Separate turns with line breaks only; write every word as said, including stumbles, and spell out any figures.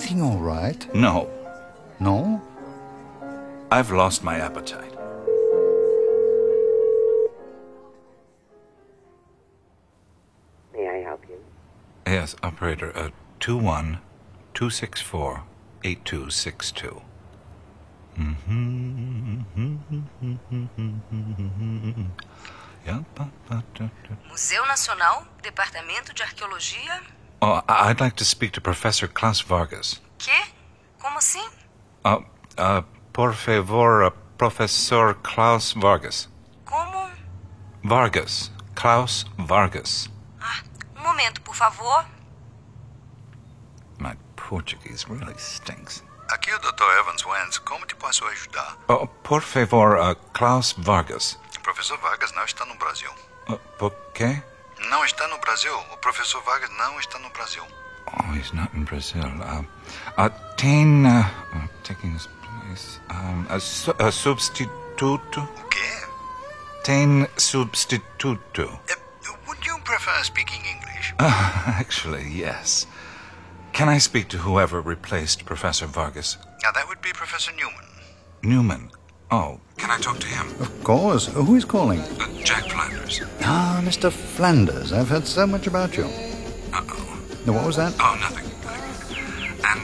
eating all right?
No.
No?
I've lost my appetite.
May I help you?
Yes, operator. Uh, two one two six four eight two six two.
Museu Nacional, Departamento de Arqueologia.
Oh, I- I'd like to speak to Professor Klaus Vargas.
Quê? Como assim?
Uh, uh, por favor, uh, Professor Klaus Vargas.
Como?
Vargas. Klaus Vargas.
Ah, um momento, por favor.
My Portuguese really stinks.
Aqui é o doutor Evans Wentz. Como te posso ajudar?
Oh, por favor, uh, Klaus Vargas.
O professor Vargas não está no Brasil.
Uh, por quê?
Não está no Brasil. O professor Vargas não está no Brasil.
Oh, he's not in Brazil. Uh, uh, tem, uh, uh, taking his place, um, a, su a substituto?
O quê?
Tem substituto.
Uh, would you prefer speaking English?
Uh, actually, yes. Can I speak to whoever replaced Professor Vargas?
Now, that would be Professor Newman.
Newman. Oh, can I talk to him?
Of course. Who is calling?
Uh, Jack Flanders.
Ah, Mister Flanders. I've heard so much about you.
Uh-oh.
What was that?
Oh, nothing.